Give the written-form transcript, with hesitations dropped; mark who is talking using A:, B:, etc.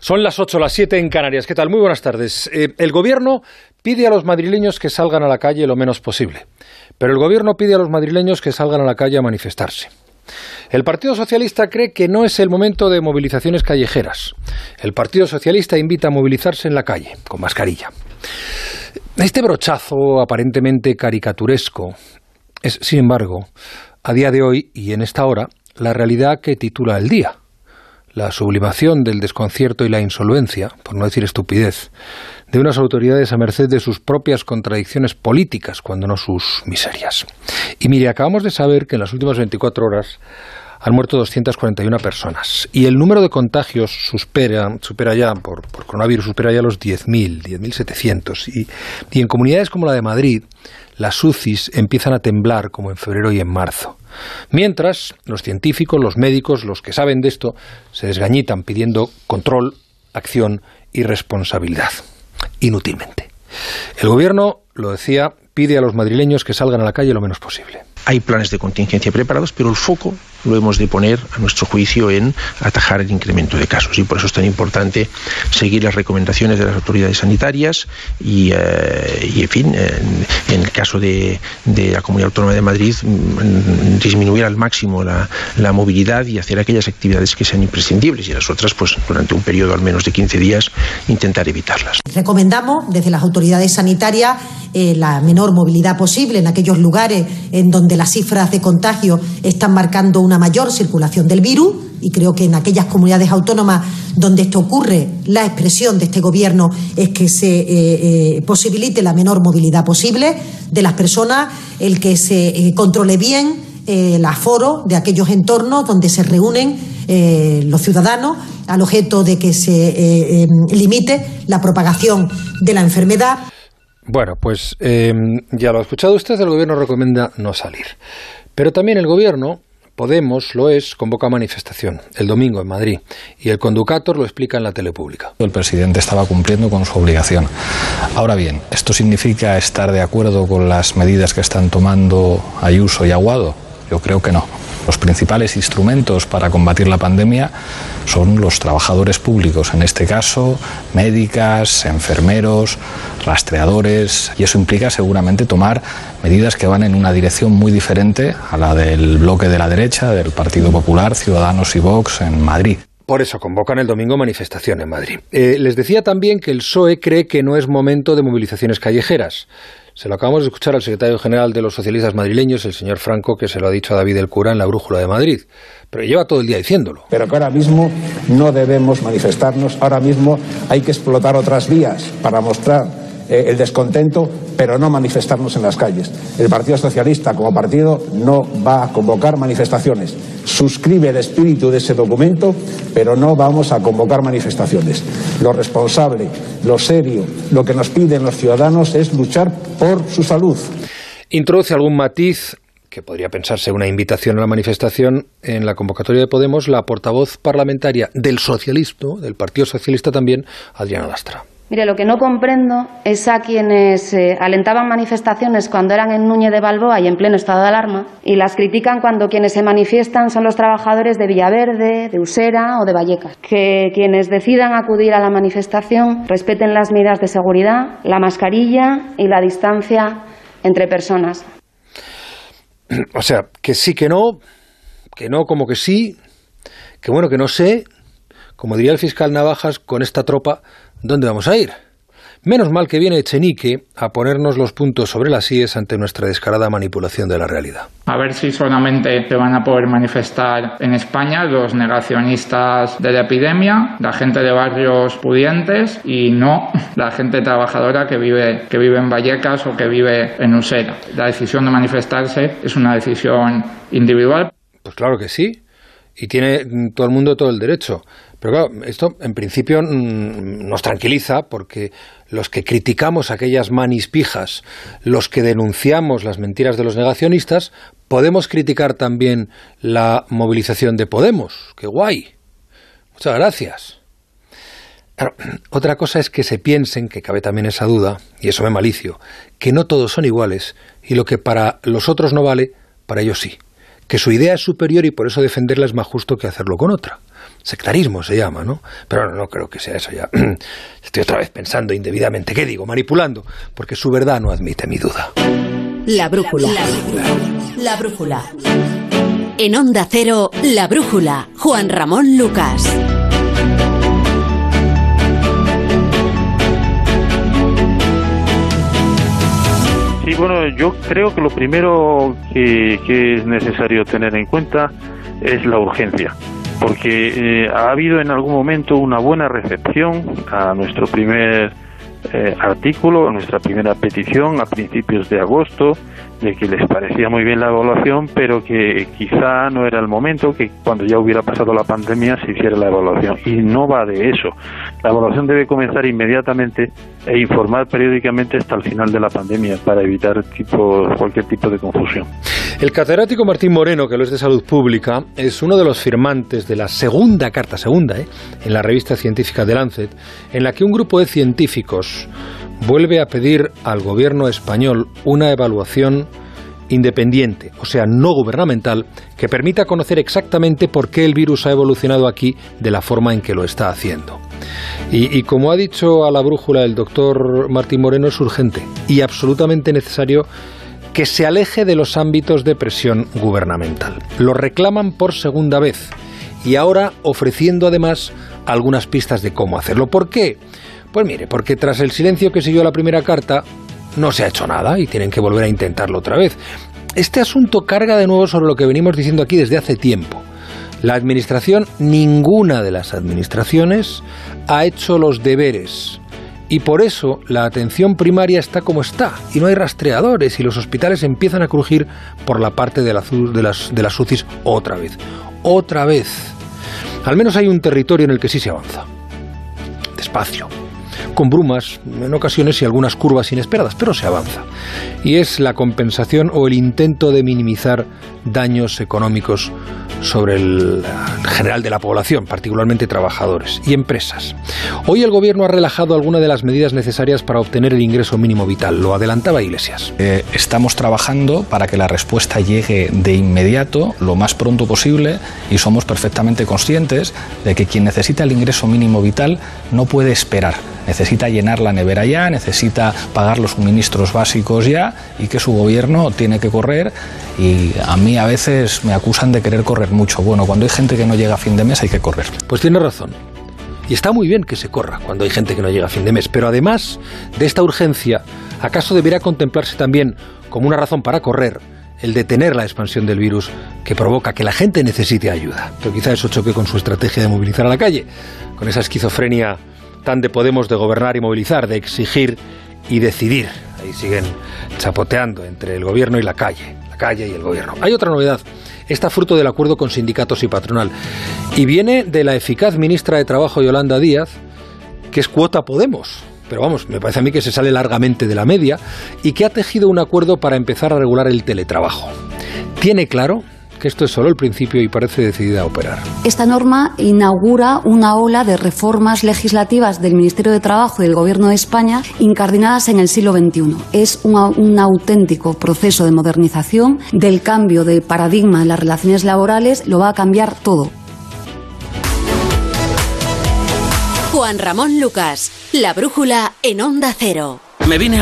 A: Son las 8, las 7 en Canarias. ¿Qué tal? Muy buenas tardes. El Gobierno pide a los madrileños que salgan a la calle lo menos posible. Pero el Gobierno pide a los madrileños que salgan a la calle a manifestarse. El Partido Socialista cree que no es el momento de movilizaciones callejeras. El Partido Socialista invita a movilizarse en la calle, con mascarilla. Este brochazo aparentemente caricaturesco es, sin embargo, a día de hoy y en esta hora, la realidad que titula el día. La sublimación del desconcierto y la insolvencia, por no decir estupidez, de unas autoridades a merced de sus propias contradicciones políticas, cuando no sus miserias. Y mire, acabamos de saber que en las últimas 24 horas han muerto 241 personas y el número de contagios supera ya, por coronavirus, supera ya los 10.700. Y en comunidades como la de Madrid, las UCIs empiezan a temblar como en febrero y en marzo. Mientras, los científicos, los médicos, los que saben de esto, se desgañitan pidiendo control, acción y responsabilidad. Inútilmente. El Gobierno, lo decía, pide a los madrileños que salgan a la calle lo menos posible.
B: Hay planes de contingencia preparados, pero el foco lo hemos de poner, a nuestro juicio, en atajar el incremento de casos. Y por eso es tan importante seguir las recomendaciones de las autoridades sanitarias y en fin, en el caso de la Comunidad Autónoma de Madrid, disminuir al máximo la movilidad y hacer aquellas actividades que sean imprescindibles. Y las otras, pues durante un periodo al menos de 15 días, intentar evitarlas.
C: Recomendamos desde las autoridades sanitarias la menor movilidad posible en aquellos lugares en donde las cifras de contagio están marcando una mayor circulación del virus, y creo que en aquellas comunidades autónomas donde esto ocurre, la expresión de este Gobierno es que se posibilite la menor movilidad posible de las personas, el que se controle bien el aforo de aquellos entornos donde se reúnen los ciudadanos, al objeto de que se limite la propagación de la enfermedad.
A: Bueno, pues ya lo ha escuchado usted, el Gobierno recomienda no salir. Pero también el Gobierno, Podemos, convoca manifestación el domingo en Madrid y el Conducator lo explica en la tele pública.
D: El presidente estaba cumpliendo con su obligación. Ahora bien, ¿esto significa estar de acuerdo con las medidas que están tomando Ayuso y Aguado? Yo creo que no. Los principales instrumentos para combatir la pandemia son los trabajadores públicos, en este caso médicas, enfermeros, rastreadores, y eso implica seguramente tomar medidas que van en una dirección muy diferente a la del bloque de la derecha, del Partido Popular, Ciudadanos y Vox en Madrid.
A: Por eso convocan el domingo manifestación en Madrid. Les decía también que el PSOE cree que no es momento de movilizaciones callejeras. Se lo acabamos de escuchar al secretario general de los socialistas madrileños, el señor Franco, que se lo ha dicho a David del Cura en la Brújula de Madrid. Pero lleva todo el día diciéndolo.
E: Pero que ahora mismo no debemos manifestarnos, ahora mismo hay que explotar otras vías para mostrar el descontento, pero no manifestarnos en las calles. El Partido Socialista, como partido, no va a convocar manifestaciones. Suscribe el espíritu de ese documento, pero no vamos a convocar manifestaciones. Lo responsable, lo serio, lo que nos piden los ciudadanos es luchar por su salud.
A: Introduce algún matiz que podría pensarse una invitación a la manifestación en la convocatoria de Podemos, la portavoz parlamentaria del socialismo, del Partido Socialista también, Adriana Lastra.
F: Mire, lo que no comprendo es a quienes alentaban manifestaciones cuando eran en Núñez de Balboa y en pleno estado de alarma, y las critican cuando quienes se manifiestan son los trabajadores de Villaverde, de Usera o de Vallecas. Que quienes decidan acudir a la manifestación respeten las medidas de seguridad, la mascarilla y la distancia entre personas.
A: O sea, que sí, que no como que sí, que bueno, que no sé, como diría el fiscal Navajas, con esta tropa, ¿dónde vamos a ir? Menos mal que viene Echenique a ponernos los puntos sobre las íes ante nuestra descarada manipulación de la realidad.
G: A ver si solamente se van a poder manifestar en España los negacionistas de la epidemia, la gente de barrios pudientes y no la gente trabajadora que vive en Vallecas o que vive en Usera. La decisión de manifestarse es una decisión individual.
A: Pues claro que sí, y tiene todo el mundo todo el derecho. Pero claro, esto en principio nos tranquiliza porque los que criticamos aquellas manis pijas, los que denunciamos las mentiras de los negacionistas, podemos criticar también la movilización de Podemos. ¡Qué guay! Muchas gracias. Claro, otra cosa es que se piensen, que cabe también esa duda, y eso me malicio, que no todos son iguales y lo que para los otros no vale, para ellos sí. Que su idea es superior y por eso defenderla es más justo que hacerlo con otra. Sectarismo se llama, ¿no? Pero no creo que sea eso ya. Estoy otra vez pensando indebidamente. ¿Qué digo? Manipulando. Porque su verdad no admite mi duda.
H: La brújula. La brújula. En Onda Cero, La brújula. Juan Ramón Lucas.
I: Sí, bueno, yo creo que lo primero que es necesario tener en cuenta es la urgencia, porque ha habido en algún momento una buena recepción a nuestro primer artículo, a nuestra primera petición a principios de agosto, de que les parecía muy bien la evaluación, pero que quizá no era el momento, que cuando ya hubiera pasado la pandemia se hiciera la evaluación. Y no va de eso. La evaluación debe comenzar inmediatamente e informar periódicamente hasta el final de la pandemia para evitar cualquier tipo de confusión.
A: El catedrático Martín Moreno, que lo es de Salud Pública, es uno de los firmantes de la segunda carta, en la revista científica The Lancet, en la que un grupo de científicos vuelve a pedir al gobierno español una evaluación independiente, o sea, no gubernamental, que permita conocer exactamente por qué el virus ha evolucionado aquí de la forma en que lo está haciendo. Y como ha dicho a la brújula el doctor Martín Moreno, es urgente y absolutamente necesario que se aleje de los ámbitos de presión gubernamental. Lo reclaman por segunda vez y ahora ofreciendo además algunas pistas de cómo hacerlo. ¿Por qué? Pues mire, porque tras el silencio que siguió la primera carta no se ha hecho nada y tienen que volver a intentarlo otra vez. Este asunto carga de nuevo sobre lo que venimos diciendo aquí desde hace tiempo. La administración, ninguna de las administraciones, ha hecho los deberes. Y por eso la atención primaria está como está y no hay rastreadores y los hospitales empiezan a crujir por la parte de las UCIs otra vez. Otra vez. Al menos hay un territorio en el que sí se avanza. Despacio. Con brumas, en ocasiones, y algunas curvas inesperadas, pero se avanza. Y es la compensación o el intento de minimizar daños económicos sobre el general de la población, particularmente trabajadores y empresas. Hoy el gobierno ha relajado algunas de las medidas necesarias para obtener el ingreso mínimo vital. Lo adelantaba Iglesias.
D: Estamos trabajando para que la respuesta llegue de inmediato, lo más pronto posible, y somos perfectamente conscientes de que quien necesita el ingreso mínimo vital no puede esperar. Necesita llenar la nevera ya, necesita pagar los suministros básicos ya, y que su gobierno tiene que correr. Y a mí a veces me acusan de querer correr mucho. Bueno, cuando hay gente que no llega a fin de mes hay que correr.
A: Pues tiene razón. Y está muy bien que se corra cuando hay gente que no llega a fin de mes. Pero además de esta urgencia, ¿acaso debería contemplarse también como una razón para correr el detener la expansión del virus que provoca que la gente necesite ayuda? Pero quizá eso choque con su estrategia de movilizar a la calle, con esa esquizofrenia tan de Podemos de gobernar y movilizar, de exigir y decidir. Ahí siguen chapoteando entre el gobierno y la calle y el gobierno. Hay otra novedad. Está fruto del acuerdo con sindicatos y patronal. Y viene de la eficaz ministra de Trabajo, Yolanda Díaz, que es cuota Podemos. Pero vamos, me parece a mí que se sale largamente de la media y que ha tejido un acuerdo para empezar a regular el teletrabajo. Tiene claro que esto es solo el principio y parece decidida a operar.
J: Esta norma inaugura una ola de reformas legislativas del Ministerio de Trabajo y del Gobierno de España incardinadas en el siglo XXI. Es un auténtico proceso de modernización, del cambio de paradigma en las relaciones laborales, lo va a cambiar todo.
H: Juan Ramón Lucas, La brújula en Onda Cero.
K: Me vine